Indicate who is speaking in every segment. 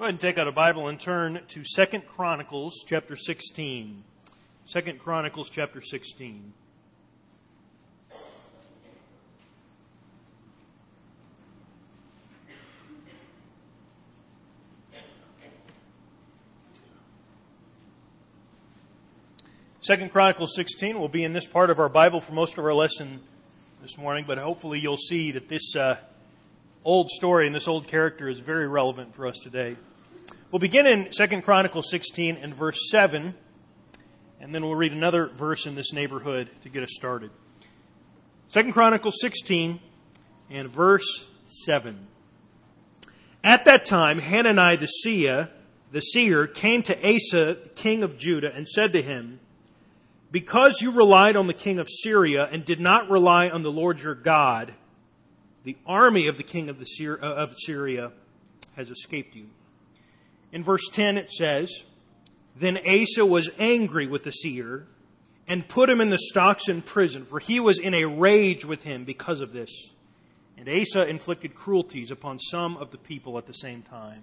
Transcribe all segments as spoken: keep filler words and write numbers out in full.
Speaker 1: Go ahead and take out a Bible and turn to Second Chronicles chapter sixteen. Second Chronicles chapter sixteen. Second Chronicles sixteen will be in this part of our Bible for most of our lesson this morning, but hopefully you'll see that this uh, old story and this old character is very relevant for us today. We'll begin in Second Chronicles sixteen and verse seven, and then we'll read another verse in this neighborhood to get us started. Second Chronicles sixteen and verse seven. At that time, Hanani the seer, the seer came to Asa, king of Judah, and said to him, "Because you relied on the king of Syria and did not rely on the Lord your God, the army of the king of, the Syria, of Syria has escaped you." In verse ten it says, "Then Asa was angry with the seer and put him in the stocks in prison, for he was in a rage with him because of this. And Asa inflicted cruelties upon some of the people at the same time."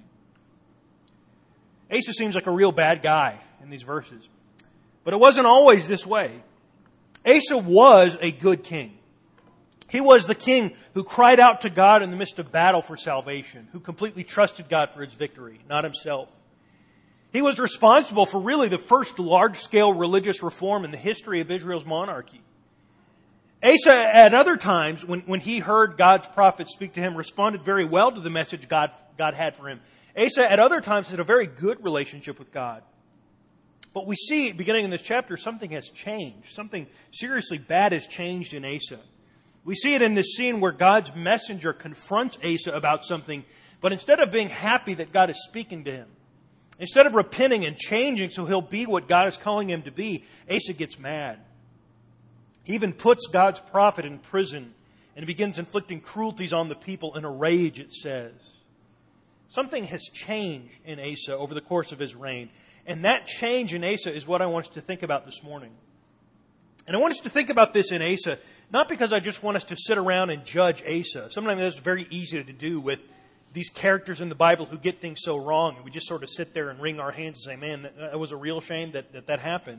Speaker 1: Asa seems like a real bad guy in these verses. But it wasn't always this way. Asa was a good king. He was the king who cried out to God in the midst of battle for salvation, who completely trusted God for his victory, not himself. He was responsible for really the first large-scale religious reform in the history of Israel's monarchy. Asa, at other times, when, when he heard God's prophets speak to him, responded very well to the message God, God had for him. Asa, at other times, had a very good relationship with God. But we see, beginning in this chapter, something has changed. Something seriously bad has changed in Asa. We see it in this scene where God's messenger confronts Asa about something, but instead of being happy that God is speaking to him, instead of repenting and changing so he'll be what God is calling him to be, Asa gets mad. He even puts God's prophet in prison and begins inflicting cruelties on the people in a rage, it says. Something has changed in Asa over the course of his reign. And that change in Asa is what I want us to think about this morning. And I want us to think about this in Asa, not because I just want us to sit around and judge Asa. Sometimes that's very easy to do with these characters in the Bible who get things so wrong. And we just sort of sit there and wring our hands and say, man, that was a real shame that that, that happened.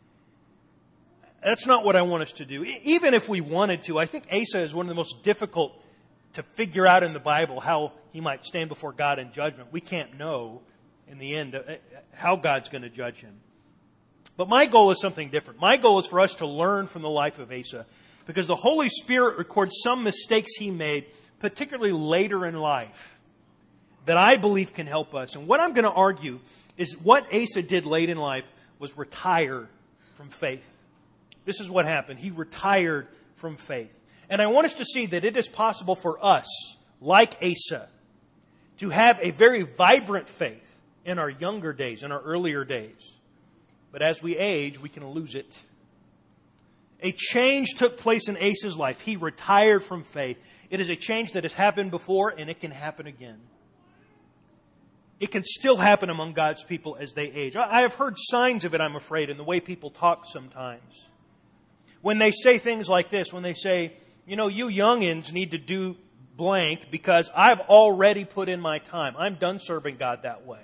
Speaker 1: That's not what I want us to do. Even if we wanted to, I think Asa is one of the most difficult to figure out in the Bible how he might stand before God in judgment. We can't know in the end how God's going to judge him. But my goal is something different. My goal is for us to learn from the life of Asa, because the Holy Spirit records some mistakes he made, particularly later in life, that I believe can help us. And what I'm going to argue is what Asa did late in life was retire from faith. This is what happened. He retired from faith. And I want us to see that it is possible for us, like Asa, to have a very vibrant faith in our younger days, in our earlier days. But as we age, we can lose it. A change took place in Asa's life. He retired from faith. It is a change that has happened before, and it can happen again. It can still happen among God's people as they age. I have heard signs of it, I'm afraid, in the way people talk sometimes. When they say things like this, when they say, you know, you youngins need to do blank because I've already put in my time. I'm done serving God that way.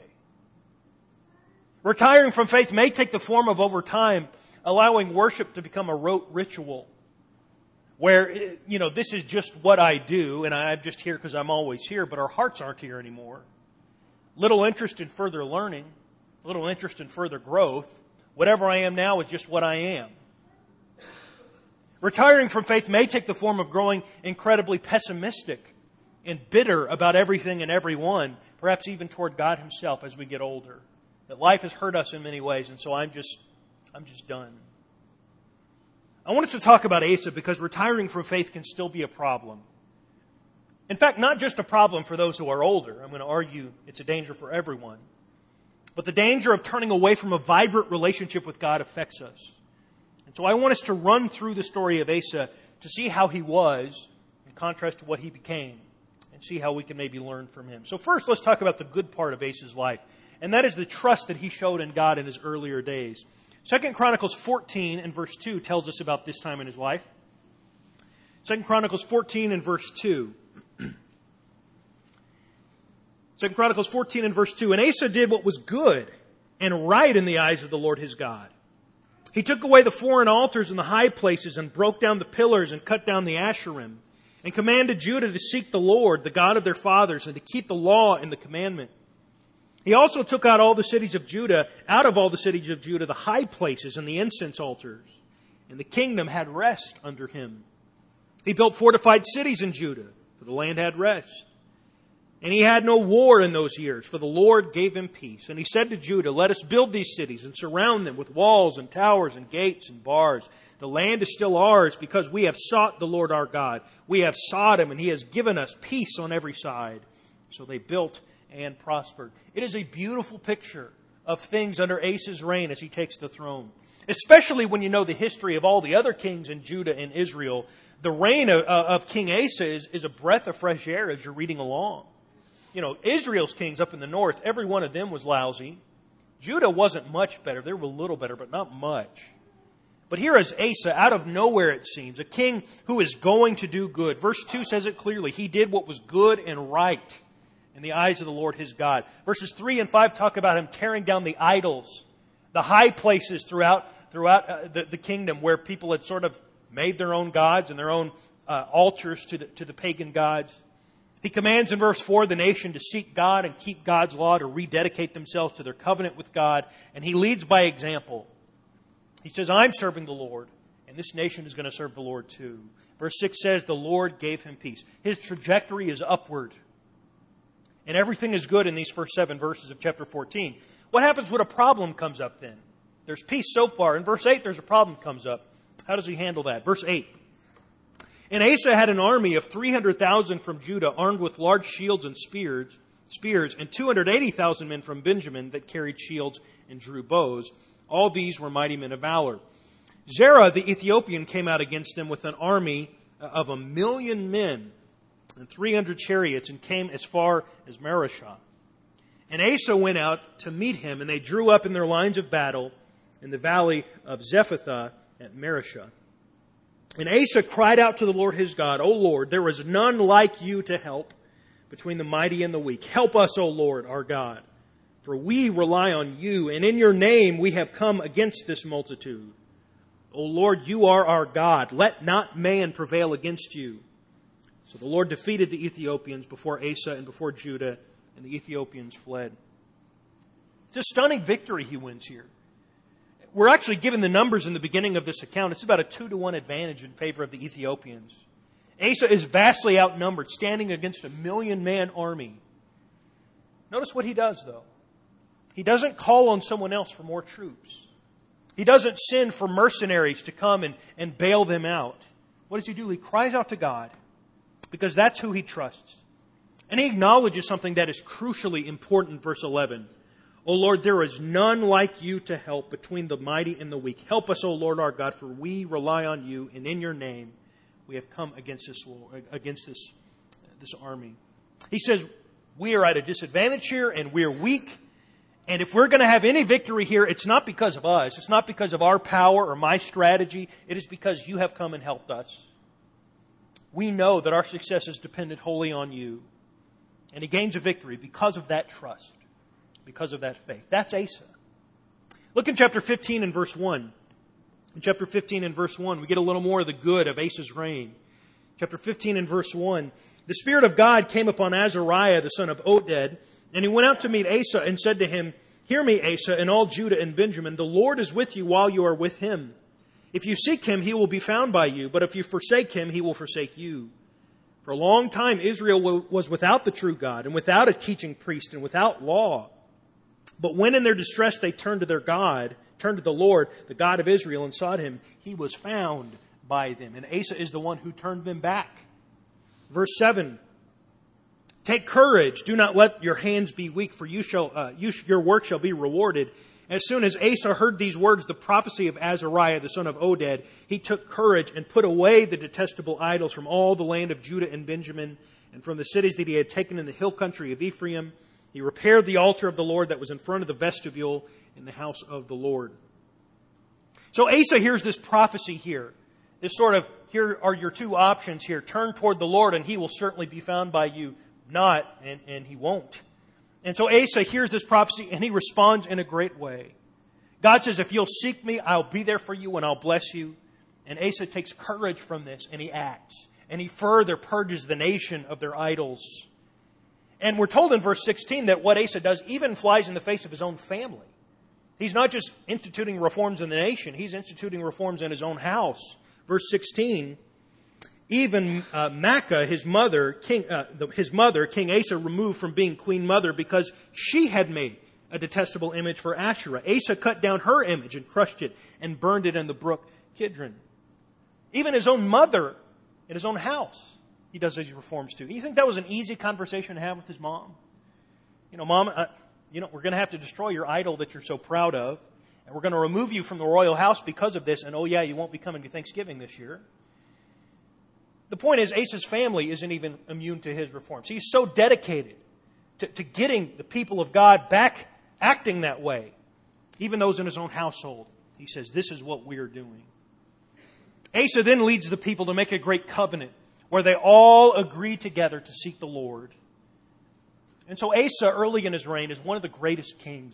Speaker 1: Retiring from faith may take the form of, over time, allowing worship to become a rote ritual where, you know, this is just what I do and I'm just here because I'm always here, but our hearts aren't here anymore. Little interest in further learning, little interest in further growth. Whatever I am now is just what I am. Retiring from faith may take the form of growing incredibly pessimistic and bitter about everything and everyone, perhaps even toward God Himself as we get older. That life has hurt us in many ways, and so I'm just, I'm just done. I want us to talk about Asa because retiring from faith can still be a problem. In fact, not just a problem for those who are older. I'm going to argue it's a danger for everyone. But the danger of turning away from a vibrant relationship with God affects us. And so I want us to run through the story of Asa to see how he was in contrast to what he became and see how we can maybe learn from him. So first, let's talk about the good part of Asa's life. And that is the trust that he showed in God in his earlier days. Second Chronicles fourteen and verse two tells us about this time in his life. Second Chronicles fourteen and verse two. Second Chronicles fourteen and verse two. And Asa did what was good and right in the eyes of the Lord his God. He took away the foreign altars and the high places and broke down the pillars and cut down the Asherim, and commanded Judah to seek the Lord, the God of their fathers, and to keep the law and the commandment. He also took out all the cities of Judah, out of all the cities of Judah, the high places and the incense altars, and the kingdom had rest under him. He built fortified cities in Judah, for the land had rest. And he had no war in those years, for the Lord gave him peace. And he said to Judah, let us build these cities and surround them with walls and towers and gates and bars. The land is still ours because we have sought the Lord our God. We have sought him, and he has given us peace on every side. So they built and prospered. It is a beautiful picture of things under Asa's reign as he takes the throne. Especially when you know the history of all the other kings in Judah and Israel. The reign of, of King Asa is, is a breath of fresh air as you're reading along. You know, Israel's kings up in the north, every one of them was lousy. Judah wasn't much better. They were a little better, but not much. But here is Asa, out of nowhere it seems, a king who is going to do good. Verse two says it clearly. He did what was good and right in the eyes of the Lord his God. Verses three and five talk about him tearing down the idols, the high places throughout, throughout uh, the, the kingdom where people had sort of made their own gods and their own uh, altars to the, to the pagan gods. He commands in verse four the nation to seek God and keep God's law, to rededicate themselves to their covenant with God. And he leads by example. He says, I'm serving the Lord, and this nation is going to serve the Lord too. Verse six says, the Lord gave him peace. His trajectory is upward. And everything is good in these first seven verses of chapter fourteen. What happens when a problem comes up then? There's peace so far. In verse eight, there's a problem comes up. How does he handle that? Verse eight. And Asa had an army of three hundred thousand from Judah, armed with large shields and spears, spears, and two hundred eighty thousand men from Benjamin that carried shields and drew bows. All these were mighty men of valor. Zerah the Ethiopian came out against them with an army of a million men and three hundred chariots, and came as far as Mareshah. And Asa went out to meet him, and they drew up in their lines of battle in the valley of Zephathah at Mareshah. And Asa cried out to the Lord his God, O Lord, there is none like you to help between the mighty and the weak. Help us, O Lord, our God, for we rely on you, and in your name we have come against this multitude. O Lord, you are our God. Let not man prevail against you. So the Lord defeated the Ethiopians before Asa and before Judah, and the Ethiopians fled. It's a stunning victory he wins here. We're actually given the numbers in the beginning of this account. It's about a two to one advantage in favor of the Ethiopians. Asa is vastly outnumbered, standing against a million man army. Notice what he does, though. He doesn't call on someone else for more troops. He doesn't send for mercenaries to come and, and bail them out. What does he do? He cries out to God, because that's who he trusts. And he acknowledges something that is crucially important, verse eleven. O Lord, there is none like you to help between the mighty and the weak. Help us, O Lord our God, for we rely on you, and in your name we have come against this against this, this army. He says, we are at a disadvantage here, and we're weak. And if we're going to have any victory here, it's not because of us. It's not because of our power or my strategy. It is because you have come and helped us. We know that our success is dependent wholly on you. And he gains a victory because of that trust. Because of that faith. That's Asa. Look in chapter fifteen and verse one. In chapter fifteen and verse one, we get a little more of the good of Asa's reign. Chapter fifteen and verse one. The Spirit of God came upon Azariah, the son of Oded, and he went out to meet Asa and said to him, Hear me, Asa, and all Judah and Benjamin. The Lord is with you while you are with him. If you seek him, he will be found by you. But if you forsake him, he will forsake you. For a long time, Israel was without the true God, and without a teaching priest, and without law. But when in their distress they turned to their God, turned to the Lord, the God of Israel, and sought him, he was found by them. And Asa is the one who turned them back. Verse seven. Take courage, do not let your hands be weak, for you shall, uh, you, your work shall be rewarded. As soon as Asa heard these words, the prophecy of Azariah, the son of Oded, he took courage and put away the detestable idols from all the land of Judah and Benjamin, and from the cities that he had taken in the hill country of Ephraim. He repaired the altar of the Lord that was in front of the vestibule in the house of the Lord. So Asa hears this prophecy here. This sort of, here are your two options here. Turn toward the Lord and he will certainly be found by you. Not, and, and he won't. And so Asa hears this prophecy and he responds in a great way. God says, if you'll seek me, I'll be there for you and I'll bless you. And Asa takes courage from this and he acts. And he further purges the nation of their idols. And we're told in verse sixteen that what Asa does even flies in the face of his own family. He's not just instituting reforms in the nation, he's instituting reforms in his own house. Verse sixteen, even uh, Maacah, his mother, King, uh, the, his mother, King Asa, removed from being queen mother because she had made a detestable image for Asherah. Asa cut down her image and crushed it and burned it in the brook Kidron. Even his own mother in his own house, he does these reforms too. You think that was an easy conversation to have with his mom? You know, Mom, uh, you know, we're going to have to destroy your idol that you're so proud of, and we're going to remove you from the royal house because of this, and oh yeah, you won't be coming to Thanksgiving this year. The point is, Asa's family isn't even immune to his reforms. He's so dedicated to, to getting the people of God back acting that way. Even those in his own household. He says, this is what we are doing. Asa then leads the people to make a great covenant where they all agree together to seek the Lord. And so Asa, early in his reign, is one of the greatest kings.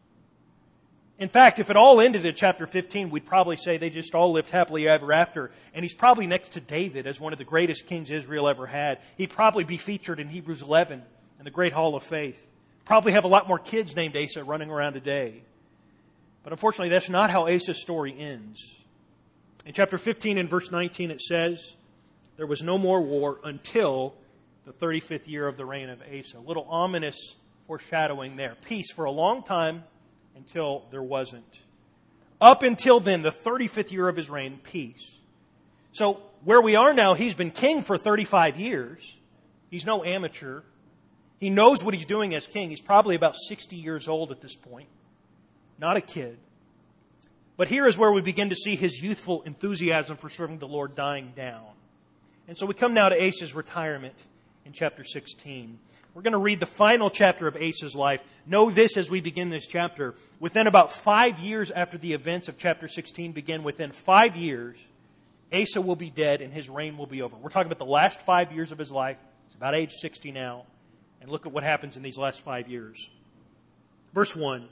Speaker 1: In fact, if it all ended at chapter fifteen, we'd probably say they just all lived happily ever after. And he's probably next to David as one of the greatest kings Israel ever had. He'd probably be featured in Hebrews eleven in the Great Hall of Faith. Probably have a lot more kids named Asa running around today. But unfortunately, that's not how Asa's story ends. In chapter fifteen and verse nineteen, it says, there was no more war until the thirty-fifth year of the reign of Asa. A little ominous foreshadowing there. Peace for a long time until there wasn't. Up until then, the thirty-fifth year of his reign, peace. So where we are now, he's been king for thirty-five years. He's no amateur. He knows what he's doing as king. He's probably about sixty years old at this point. Not a kid. But here is where we begin to see his youthful enthusiasm for serving the Lord dying down. And so we come now to Asa's retirement in chapter sixteen. We're going to read the final chapter of Asa's life. Know this as we begin this chapter. Within about five years after the events of chapter sixteen begin, within five years, Asa will be dead and his reign will be over. We're talking about the last five years of his life. He's about age sixty now. And look at what happens in these last five years. Verse one.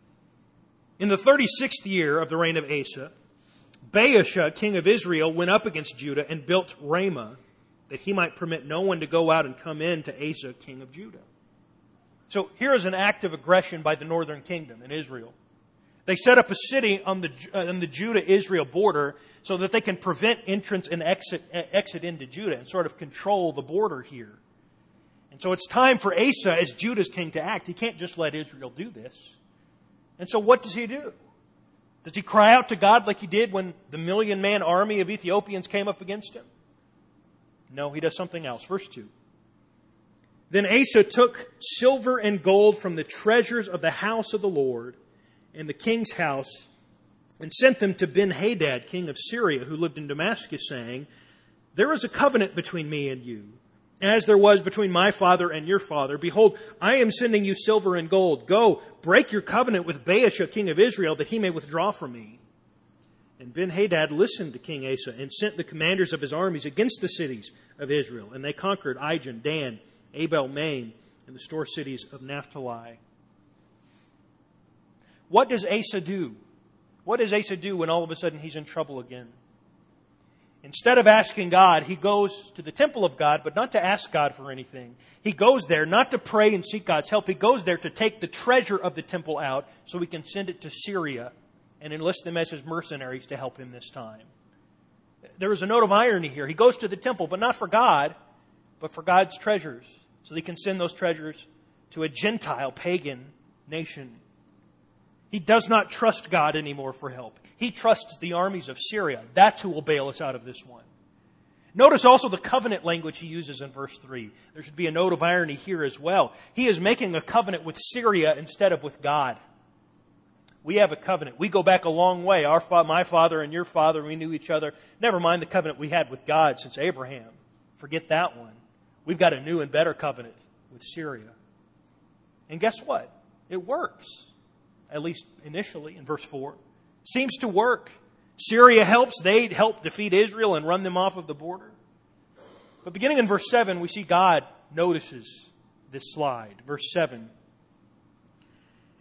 Speaker 1: In the thirty-sixth year of the reign of Asa, Baasha, king of Israel, went up against Judah and built Ramah, that he might permit no one to go out and come in to Asa, king of Judah. So here is an act of aggression by the northern kingdom in Israel. They set up a city on the, uh, on the Judah-Israel border so that they can prevent entrance and exit, uh, exit into Judah and sort of control the border here. And so it's time for Asa as Judah's king to act. He can't just let Israel do this. And so what does he do? Does he cry out to God like he did when the million-man army of Ethiopians came up against him? No, he does something else. Verse two. Then Asa took silver and gold from the treasures of the house of the Lord and the king's house and sent them to Ben-Hadad, king of Syria, who lived in Damascus, saying, there is a covenant between me and you, as there was between my father and your father. Behold, I am sending you silver and gold. Go, break your covenant with Baasha, king of Israel, that he may withdraw from me. And Ben-Hadad listened to King Asa and sent the commanders of his armies against the cities of Israel. And they conquered Ijon, Dan, Abel-Maim, and the store cities of Naphtali. What does Asa do? What does Asa do when all of a sudden he's in trouble again? Instead of asking God, he goes to the temple of God, but not to ask God for anything. He goes there not to pray and seek God's help. He goes there to take the treasure of the temple out so he can send it to Syria and enlist them as his mercenaries to help him this time. There is a note of irony here. He goes to the temple, but not for God, but for God's treasures, so he can send those treasures to a Gentile, pagan nation. He does not trust God anymore for help. He trusts the armies of Syria. That's who will bail us out of this one. Notice also the covenant language he uses in verse three. There should be a note of irony here as well. He is making a covenant with Syria instead of with God. We have a covenant. We go back a long way. Our fa- my father and your father, we knew each other. Never mind the covenant we had with God since Abraham. Forget that one. We've got a new and better covenant with Syria. And guess what? It works. At least initially in verse four. Seems to work. Syria helps. They help defeat Israel and run them off of the border. But beginning in verse seven, we see God notices this slide. Verse seven.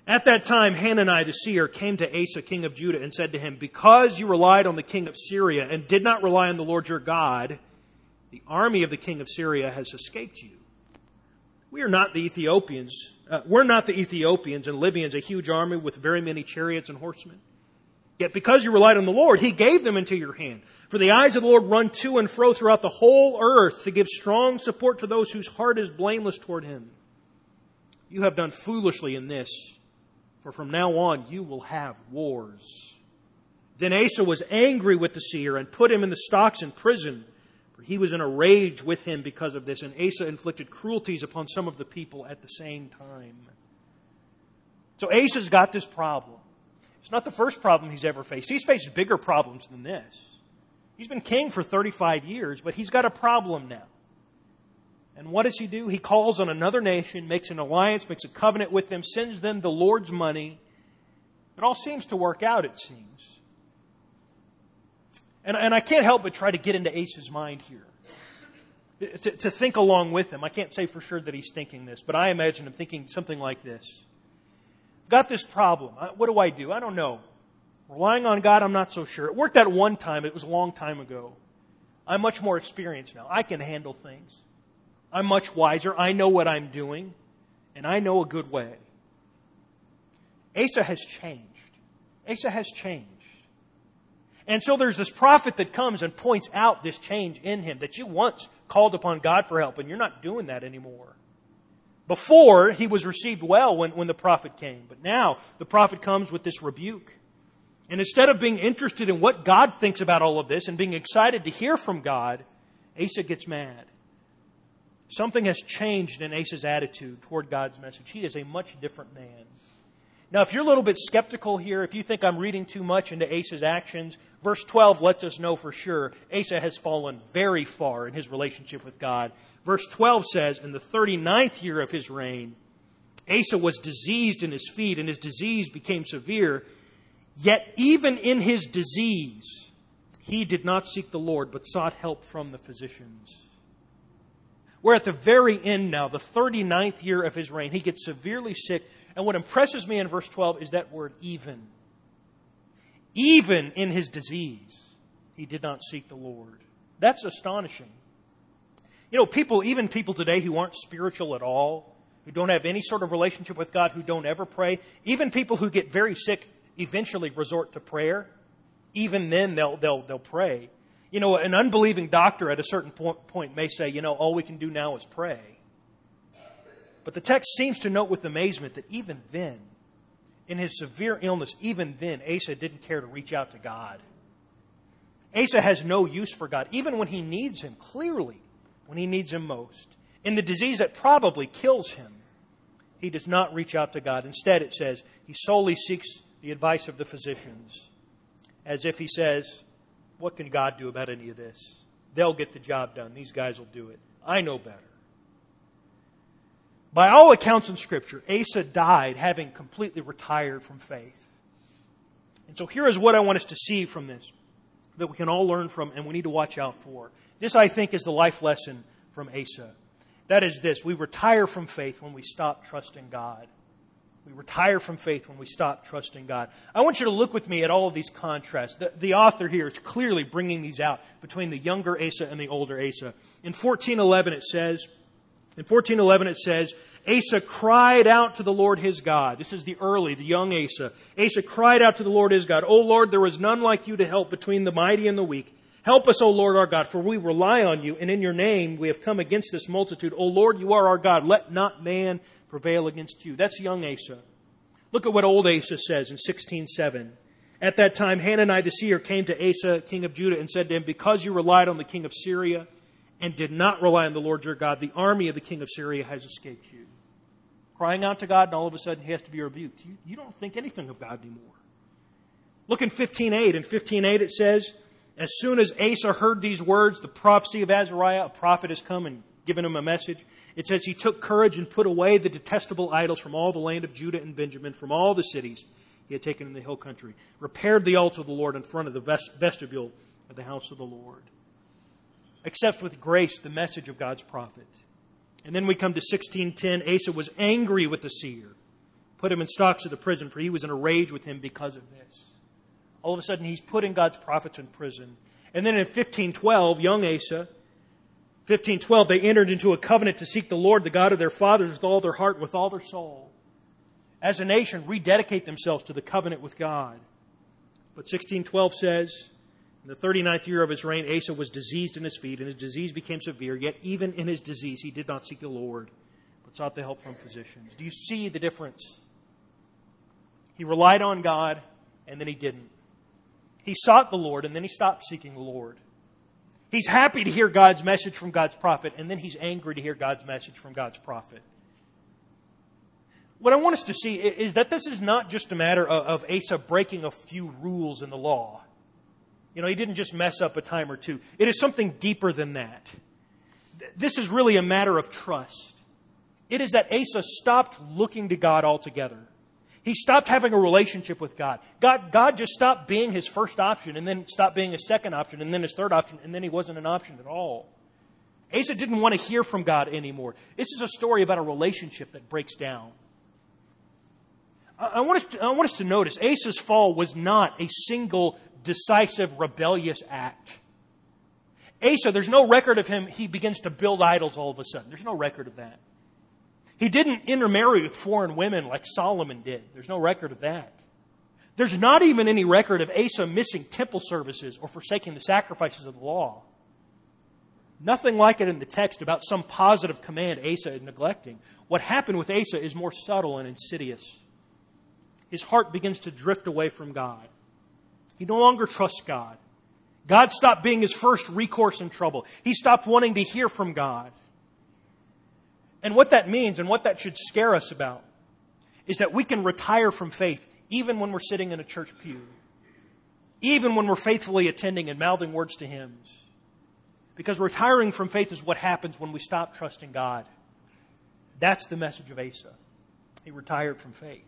Speaker 1: At that time, Hanani the seer came to Asa, king of Judah, and said to him, because you relied on the king of Syria and did not rely on the Lord your God, the army of the king of Syria has escaped you. We are not the Ethiopians. Uh, we're not the Ethiopians and Libyans, a huge army with very many chariots and horsemen. Yet because you relied on the Lord, He gave them into your hand. For the eyes of the Lord run to and fro throughout the whole earth to give strong support to those whose heart is blameless toward Him. You have done foolishly in this, for from now on you will have wars. Then Asa was angry with the seer and put him in the stocks in prison, for he was in a rage with him because of this. And Asa inflicted cruelties upon some of the people at the same time. So Asa's got this problem. It's not the first problem he's ever faced. He's faced bigger problems than this. He's been king for thirty-five years, but he's got a problem now. And what does he do? He calls on another nation, makes an alliance, makes a covenant with them, sends them the Lord's money. It all seems to work out, it seems. And, and I can't help but try to get into Asa's mind here. To, to think along with him. I can't say for sure that he's thinking this, but I imagine him thinking something like this. I've got this problem. What do I do? I don't know. Relying on God, I'm not so sure. It worked out one time. It was a long time ago. I'm much more experienced now. I can handle things. I'm much wiser. I know what I'm doing. And I know a good way. Asa has changed. Asa has changed. And so there's this prophet that comes and points out this change in him, that you once called upon God for help, and you're not doing that anymore. Before, he was received well when, when the prophet came. But now, the prophet comes with this rebuke. And instead of being interested in what God thinks about all of this and being excited to hear from God, Asa gets mad. Something has changed in Asa's attitude toward God's message. He is a much different man. Now, if you're a little bit skeptical here, if you think I'm reading too much into Asa's actions, verse twelve lets us know for sure Asa has fallen very far in his relationship with God. Verse twelve says, in the thirty-ninth year of his reign, Asa was diseased in his feet, and his disease became severe. Yet even in his disease, he did not seek the Lord, but sought help from the physicians. We're at the very end now, the thirty-ninth year of his reign. He gets severely sick. And what impresses me in verse twelve is that word even. Even in his disease, he did not seek the Lord. That's astonishing. You know, people, even people today who aren't spiritual at all, who don't have any sort of relationship with God, who don't ever pray, even people who get very sick eventually resort to prayer. Even then, they'll, they'll, they'll pray. You know, an unbelieving doctor at a certain point may say, you know, all we can do now is pray. But the text seems to note with amazement that even then, in his severe illness, even then, Asa didn't care to reach out to God. Asa has no use for God, even when he needs Him, clearly, when he needs Him most. In the disease that probably kills him, he does not reach out to God. Instead, it says, he solely seeks the advice of the physicians, as if he says, what can God do about any of this? They'll get the job done. These guys will do it. I know better. By all accounts in Scripture, Asa died having completely retired from faith. And so here is what I want us to see from this, that we can all learn from and we need to watch out for. This, I think, is the life lesson from Asa. That is this: we retire from faith when we stop trusting God. We retire from faith when we stop trusting God. I want you to look with me at all of these contrasts. The, the author here is clearly bringing these out between the younger Asa and the older Asa. In fourteen eleven it says, in fourteen eleven it says, Asa cried out to the Lord his God. This is the early, the young Asa. Asa cried out to the Lord his God, O Lord, there is none like you to help between the mighty and the weak. Help us, O Lord our God, for we rely on you, and in your name we have come against this multitude. O Lord, you are our God. Let not man prevail against you. That's young Asa. Look at what old Asa says in sixteen seven. At that time, Hanani the seer came to Asa, king of Judah, and said to him, because you relied on the king of Syria and did not rely on the Lord your God, the army of the king of Syria has escaped you. Crying out to God, and all of a sudden he has to be rebuked. You, you don't think anything of God anymore. Look in fifteen eight. In fifteen eight it says, as soon as Asa heard these words, the prophecy of Azariah, a prophet has come and given him a message. It says he took courage and put away the detestable idols from all the land of Judah and Benjamin, from all the cities he had taken in the hill country, repaired the altar of the Lord in front of the vestibule of the house of the Lord. Accepts with grace the message of God's prophet. And then we come to sixteen ten. Asa was angry with the seer, put him in stocks of the prison, for he was in a rage with him because of this. All of a sudden, he's putting God's prophets in prison. And then in fifteen twelve, young Asa, fifteen twelve, they entered into a covenant to seek the Lord, the God of their fathers, with all their heart, with all their soul. As a nation, rededicate themselves to the covenant with God. But sixteen twelve says, in the thirty-ninth year of his reign, Asa was diseased in his feet, and his disease became severe. Yet even in his disease, he did not seek the Lord, but sought the help from physicians. Do you see the difference? He relied on God, and then he didn't. He sought the Lord, and then he stopped seeking the Lord. He's happy to hear God's message from God's prophet, and then he's angry to hear God's message from God's prophet. What I want us to see is that this is not just a matter of, of Asa breaking a few rules in the law. You know, he didn't just mess up a time or two. It is something deeper than that. This is really a matter of trust. It is that Asa stopped looking to God altogether. He stopped having a relationship with God. God, God just stopped being his first option, and then stopped being his second option, and then his third option, and then he wasn't an option at all. Asa didn't want to hear from God anymore. This is a story about a relationship that breaks down. I, I, want, us to, I want us to notice, Asa's fall was not a single, decisive, rebellious act. Asa, there's no record of him, he begins to build idols all of a sudden. There's no record of that. He didn't intermarry with foreign women like Solomon did. There's no record of that. There's not even any record of Asa missing temple services or forsaking the sacrifices of the law. Nothing like it in the text about some positive command Asa is neglecting. What happened with Asa is more subtle and insidious. His heart begins to drift away from God. He no longer trusts God. God stopped being his first recourse in trouble. He stopped wanting to hear from God. And what that means, and what that should scare us about, is that we can retire from faith even when we're sitting in a church pew. Even when we're faithfully attending and mouthing words to hymns. Because retiring from faith is what happens when we stop trusting God. That's the message of Asa. He retired from faith.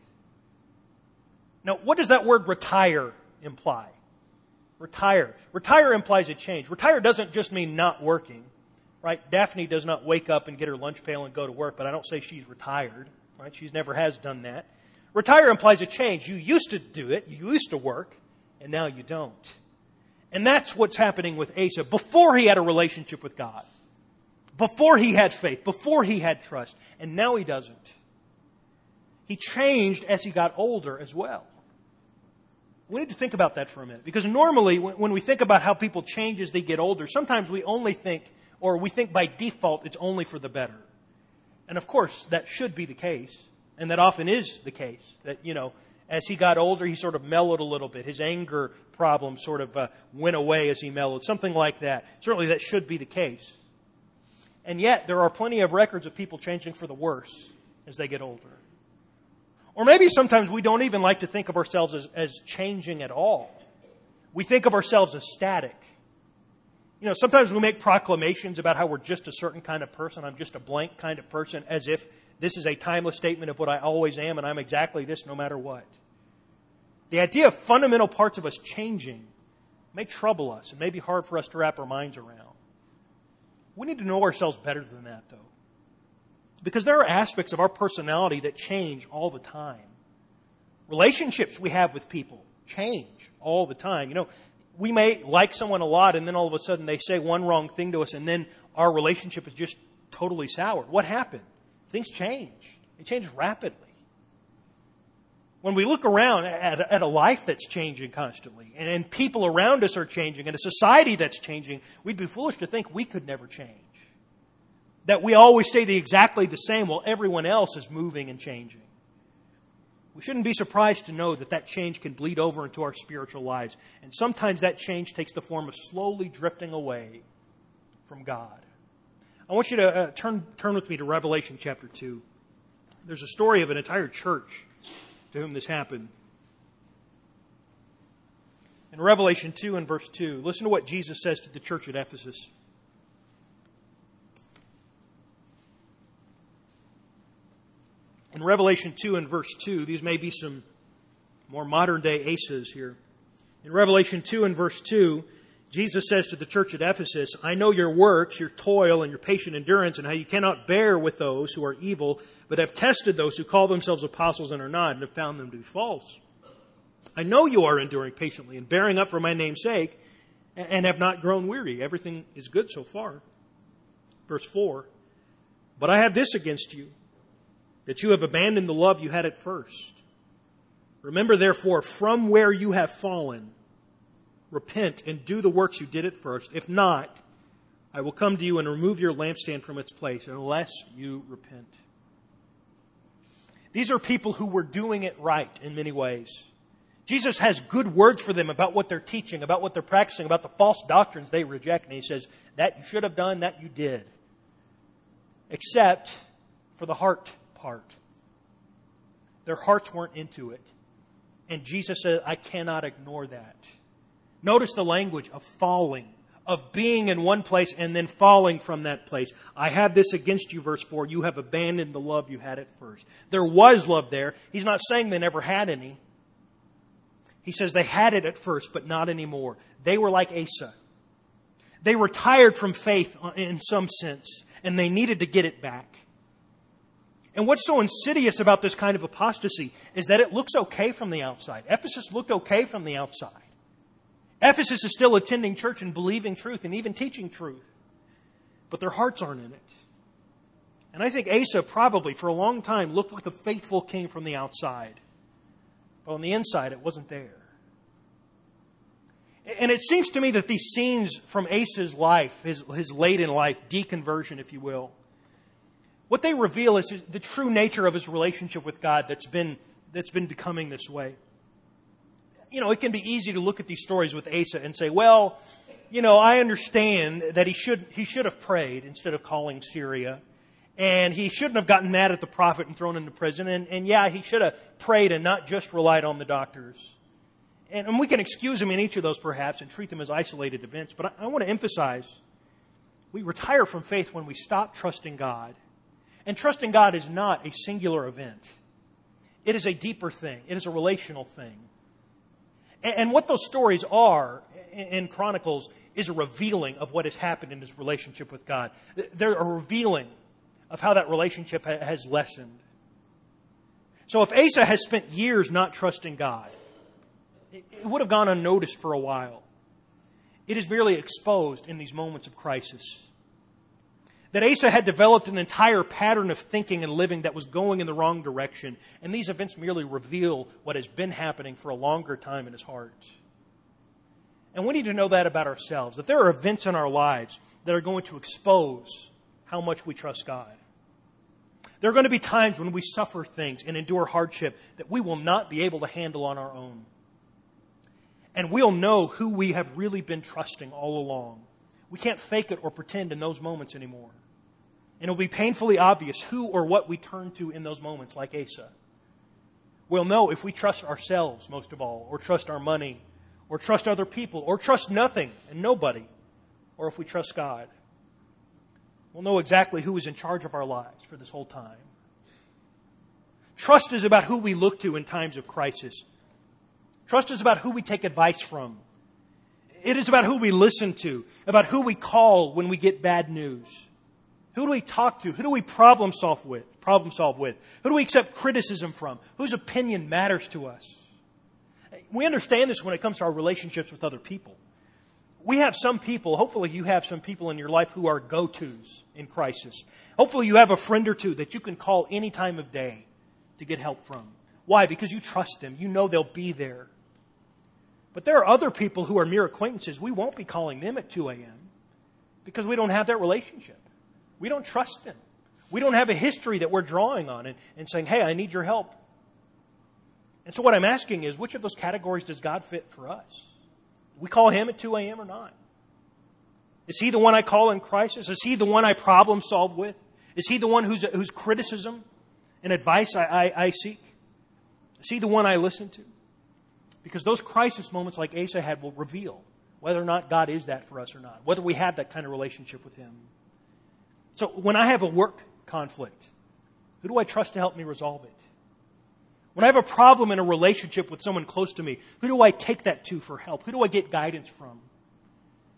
Speaker 1: Now, what does that word retire imply? Retire. Retire implies a change. Retire doesn't just mean not working. Right? Daphne does not wake up and get her lunch pail and go to work, but I don't say she's retired. Right? She's never has done that. Retire implies a change. You used to do it. You used to work, and now you don't. And that's what's happening with Asa before he had a relationship with God. Before he had faith. Before he had trust. And now he doesn't. He changed as he got older as well. We need to think about that for a minute. Because normally, when we think about how people change as they get older, sometimes we only think, or we think by default, it's only for the better. And of course, that should be the case. And that often is the case. That, you know, as he got older, he sort of mellowed a little bit. His anger problem sort of uh, went away as he mellowed. Something like that. Certainly that should be the case. And yet, there are plenty of records of people changing for the worse as they get older. Or maybe sometimes we don't even like to think of ourselves as, as changing at all. We think of ourselves as static. You know, sometimes we make proclamations about how we're just a certain kind of person. I'm just a blank kind of person, as if this is a timeless statement of what I always am, and I'm exactly this no matter what. The idea of fundamental parts of us changing may trouble us and may be hard for us to wrap our minds around. We need to know ourselves better than that, though. Because there are aspects of our personality that change all the time. Relationships we have with people change all the time. You know, we may like someone a lot, and then all of a sudden they say one wrong thing to us, and then our relationship is just totally soured. What happened? Things change. They change rapidly. When we look around at, at a life that's changing constantly, and, and people around us are changing, and a society that's changing, we'd be foolish to think we could never change. That we always stay the exactly the same while everyone else is moving and changing. We shouldn't be surprised to know that that change can bleed over into our spiritual lives. And sometimes that change takes the form of slowly drifting away from God. I want you to uh, turn, turn with me to Revelation chapter two. There's a story of an entire church to whom this happened. In Revelation two and verse two, listen to what Jesus says to the church at Ephesus. In Revelation two and verse two, these may be some more modern day Asas here. In Revelation two and verse two, Jesus says to the church at Ephesus, I know your works, your toil, and your patient endurance, and how you cannot bear with those who are evil, but have tested those who call themselves apostles and are not, and have found them to be false. I know you are enduring patiently and bearing up for my name's sake, and have not grown weary. Everything is good so far. Verse four, but I have this against you, that you have abandoned the love you had at first. Remember, therefore, from where you have fallen, repent and do the works you did at first. If not, I will come to you and remove your lampstand from its place unless you repent. These are people who were doing it right in many ways. Jesus has good words for them about what they're teaching, about what they're practicing, about the false doctrines they reject. And he says, that you should have done, that you did. Except for the heart part. Their hearts weren't into it. And Jesus said, I cannot ignore that. Notice the language of falling, of being in one place and then falling from that place. I have this against you, verse four. You have abandoned the love you had at first. There was love there. He's not saying they never had any. He says they had it at first, but not anymore. They were like Asa. They were tired from faith in some sense, and they needed to get it back. And what's so insidious about this kind of apostasy is that it looks okay from the outside. Ephesus looked okay from the outside. Ephesus is still attending church and believing truth and even teaching truth. But their hearts aren't in it. And I think Asa probably for a long time looked like a faithful king from the outside. But on the inside it wasn't there. And it seems to me that these scenes from Asa's life, his, his late in life, deconversion if you will, what they reveal is the true nature of his relationship with God that's been, that's been becoming this way. You know, it can be easy to look at these stories with Asa and say, well, you know, I understand that he should he should have prayed instead of calling Syria. And he shouldn't have gotten mad at the prophet and thrown into prison. And, and yeah, he should have prayed and not just relied on the doctors. And, and we can excuse him in each of those perhaps and treat them as isolated events. But I, I want to emphasize, we retire from faith when we stop trusting God. And trusting God is not a singular event. It is a deeper thing. It is a relational thing. And what those stories are in Chronicles is a revealing of what has happened in his relationship with God. They're a revealing of how that relationship has lessened. So if Asa has spent years not trusting God, it would have gone unnoticed for a while. It is merely exposed in these moments of crisis. That Asa had developed an entire pattern of thinking and living that was going in the wrong direction. And these events merely reveal what has been happening for a longer time in his heart. And we need to know that about ourselves. That there are events in our lives that are going to expose how much we trust God. There are going to be times when we suffer things and endure hardship that we will not be able to handle on our own. And we'll know who we have really been trusting all along. We can't fake it or pretend in those moments anymore. And it'll be painfully obvious who or what we turn to in those moments, like Asa. We'll know if we trust ourselves, most of all, or trust our money, or trust other people, or trust nothing and nobody, or if we trust God. We'll know exactly who is in charge of our lives for this whole time. Trust is about who we look to in times of crisis. Trust is about who we take advice from. It is about who we listen to, about who we call when we get bad news. Who do we talk to? Who do we problem solve with? Problem solve with? Who do we accept criticism from? Whose opinion matters to us? We understand this when it comes to our relationships with other people. We have some people, hopefully you have some people in your life who are go-tos in crisis. Hopefully you have a friend or two that you can call any time of day to get help from. Why? Because you trust them. You know they'll be there. But there are other people who are mere acquaintances. We won't be calling them at two a.m. because we don't have that relationship. We don't trust them. We don't have a history that we're drawing on and, and saying, hey, I need your help. And so what I'm asking is, which of those categories does God fit for us? We call Him at two a.m. or not? Is He the one I call in crisis? Is He the one I problem solve with? Is He the one whose, whose criticism and advice I, I, I seek? Is He the one I listen to? Because those crisis moments like Asa had will reveal whether or not God is that for us or not. Whether we have that kind of relationship with Him. So when I have a work conflict, who do I trust to help me resolve it? When I have a problem in a relationship with someone close to me, who do I take that to for help? Who do I get guidance from?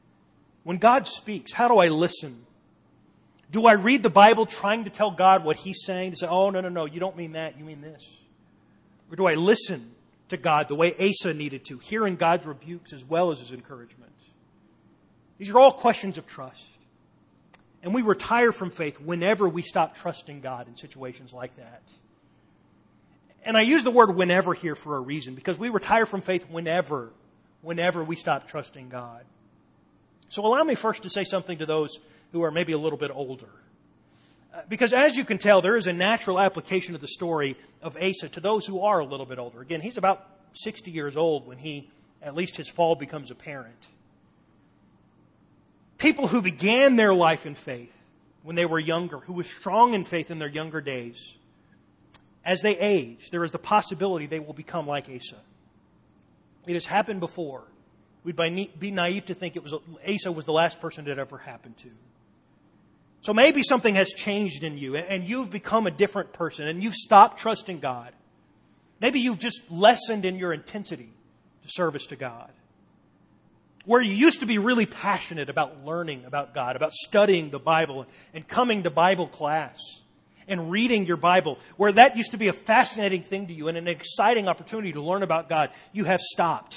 Speaker 1: When God speaks, how do I listen? Do I read the Bible trying to tell God what He's saying? To say, oh, no, no, no, you don't mean that, you mean this. Or do I listen to God the way Asa needed to, hearing God's rebukes as well as His encouragement? These are all questions of trust. And we retire from faith whenever we stop trusting God in situations like that. And I use the word whenever here for a reason, because we retire from faith whenever, whenever we stop trusting God. So allow me first to say something to those who are maybe a little bit older. Uh, because as you can tell, there is a natural application of the story of Asa to those who are a little bit older. Again, he's about sixty years old when he, at least his fall becomes apparent. People who began their life in faith when they were younger, who were strong in faith in their younger days, as they age, there is the possibility they will become like Asa. It has happened before. We'd be naive to think it was Asa was the last person it ever happened to. So maybe something has changed in you and you've become a different person and you've stopped trusting God. Maybe you've just lessened in your intensity to service to God. Where you used to be really passionate about learning about God, about studying the Bible and coming to Bible class and reading your Bible, where that used to be a fascinating thing to you and an exciting opportunity to learn about God, you have stopped.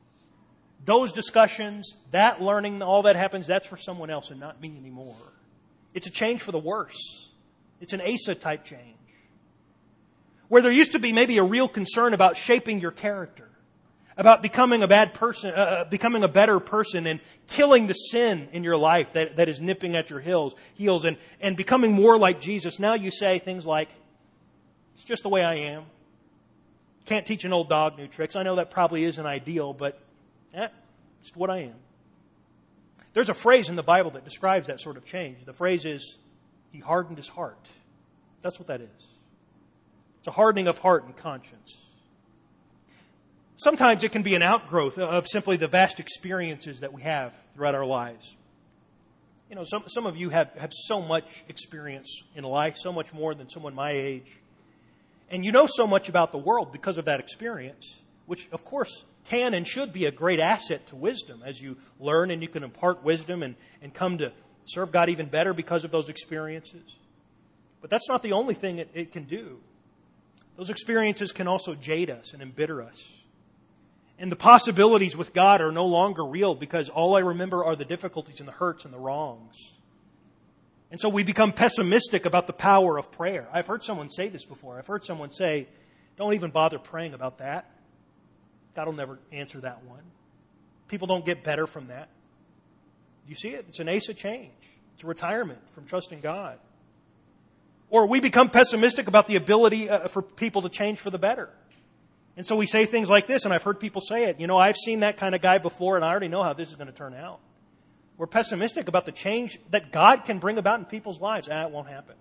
Speaker 1: Those discussions, that learning, all that happens, that's for someone else and not me anymore. It's a change for the worse. It's an Asa type change. Where there used to be maybe a real concern about shaping your character, about becoming a bad person, uh, becoming a better person and killing the sin in your life that, that is nipping at your heels, heels and, and becoming more like Jesus. Now you say things like, it's just the way I am. Can't teach an old dog new tricks. I know that probably isn't ideal, but eh, it's what I am. There's a phrase in the Bible that describes that sort of change. The phrase is, He hardened his heart. That's what that is. It's a hardening of heart and conscience. Sometimes it can be an outgrowth of simply the vast experiences that we have throughout our lives. You know, some, some of you have, have so much experience in life, so much more than someone my age. And you know so much about the world because of that experience, which of course can and should be a great asset to wisdom as you learn and you can impart wisdom and, and come to serve God even better because of those experiences. But that's not the only thing it, it can do. Those experiences can also jade us and embitter us. And the possibilities with God are no longer real because all I remember are the difficulties and the hurts and the wrongs. And so we become pessimistic about the power of prayer. I've heard someone say this before. I've heard someone say, don't even bother praying about that. God will never answer that one. People don't get better from that. You see it? It's an Asa change. It's a retirement from trusting God. Or we become pessimistic about the ability uh, for people to change for the better. And so we say things like this, and I've heard people say it. You know, I've seen that kind of guy before, and I already know how this is going to turn out. We're pessimistic about the change that God can bring about in people's lives. Ah, it won't happen.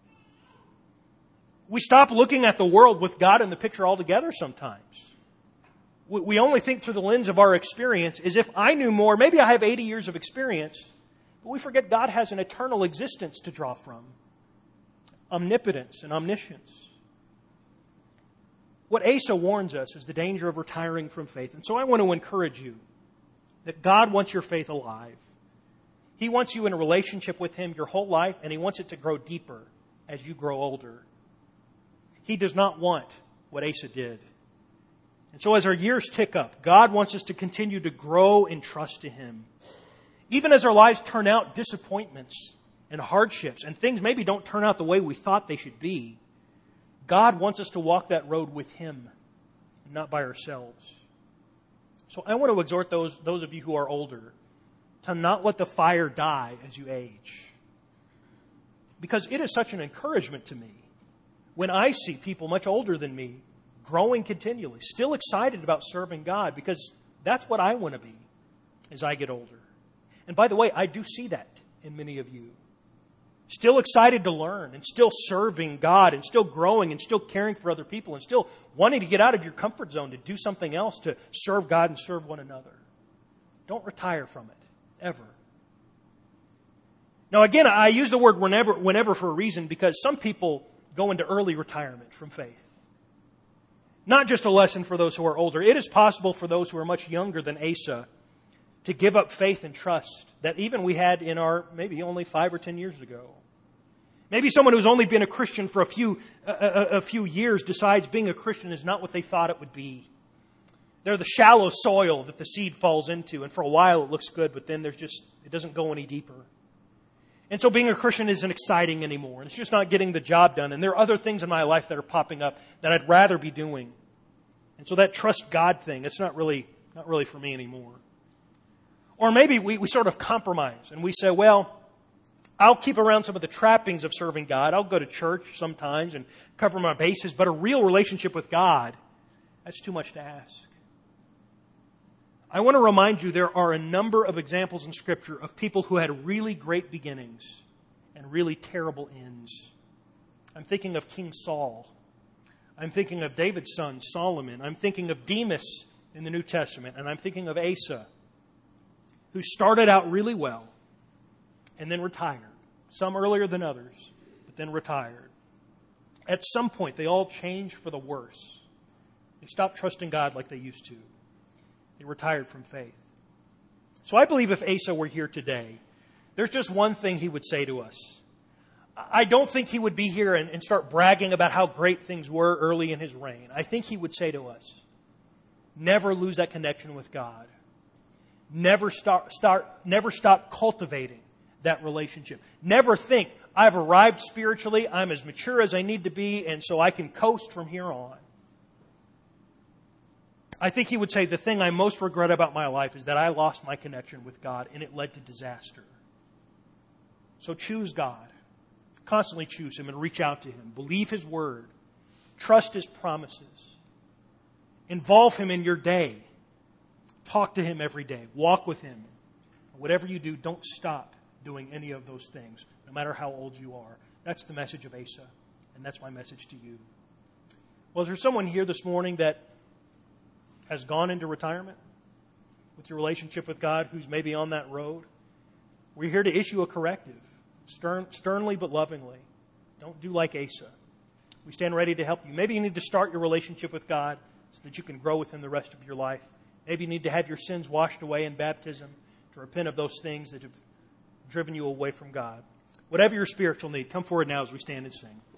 Speaker 1: We stop looking at the world with God in the picture altogether sometimes. We only think through the lens of our experience as if I knew more. Maybe I have eighty years of experience, but we forget God has an eternal existence to draw from. Omnipotence and omniscience. What Asa warns us is the danger of retiring from faith. And so I want to encourage you that God wants your faith alive. He wants you in a relationship with Him your whole life, and He wants it to grow deeper as you grow older. He does not want what Asa did. And so as our years tick up, God wants us to continue to grow in trust to Him. Even as our lives turn out disappointments and hardships, and things maybe don't turn out the way we thought they should be, God wants us to walk that road with Him, and not by ourselves. So I want to exhort those, those of you who are older to not let the fire die as you age. Because it is such an encouragement to me when I see people much older than me growing continually, still excited about serving God, because that's what I want to be as I get older. And by the way, I do see that in many of you. Still excited to learn and still serving God and still growing and still caring for other people and still wanting to get out of your comfort zone to do something else to serve God and serve one another. Don't retire from it, ever. Now again, I use the word whenever, whenever for a reason, because some people go into early retirement from faith. Not just a lesson for those who are older. It is possible for those who are much younger than Asa to give up faith and trust that even we had in our maybe only five or ten years ago. Maybe someone who's only been a Christian for a few a, a, a few years decides being a Christian is not what they thought it would be. They're the shallow soil that the seed falls into, and for a while it looks good, but then there's just it doesn't go any deeper. And so being a Christian isn't exciting anymore, and it's just not getting the job done. And there are other things in my life that are popping up that I'd rather be doing. And so that trust God thing, it's not really not really for me anymore. Or maybe we, we sort of compromise and we say, well, I'll keep around some of the trappings of serving God. I'll go to church sometimes and cover my bases, but a real relationship with God, that's too much to ask. I want to remind you there are a number of examples in Scripture of people who had really great beginnings and really terrible ends. I'm thinking of King Saul. I'm thinking of David's son, Solomon. I'm thinking of Demas in the New Testament. And I'm thinking of Asa, who started out really well and then retired. Some earlier than others, but then retired. At some point, they all changed for the worse. They stopped trusting God like they used to. They retired from faith. So I believe if Asa were here today, there's just one thing he would say to us. I don't think he would be here and, and start bragging about how great things were early in his reign. I think he would say to us, never lose that connection with God. Never start, start, never stop cultivating that relationship. Never think, I've arrived spiritually, I'm as mature as I need to be, and so I can coast from here on. I think he would say, the thing I most regret about my life is that I lost my connection with God, and it led to disaster. So choose God. Constantly choose Him and reach out to Him. Believe His Word. Trust His promises. Involve Him in your day. Talk to Him every day. Walk with Him. Whatever you do, don't stop doing any of those things, no matter how old you are. That's the message of Asa, and that's my message to you. Well, is there someone here this morning that has gone into retirement with your relationship with God, who's maybe on that road? We're here to issue a corrective, stern, sternly but lovingly. Don't do like Asa. We stand ready to help you. Maybe you need to start your relationship with God so that you can grow with Him the rest of your life. Maybe you need to have your sins washed away in baptism, to repent of those things that have driven you away from God. Whatever your spiritual need, come forward now as we stand and sing.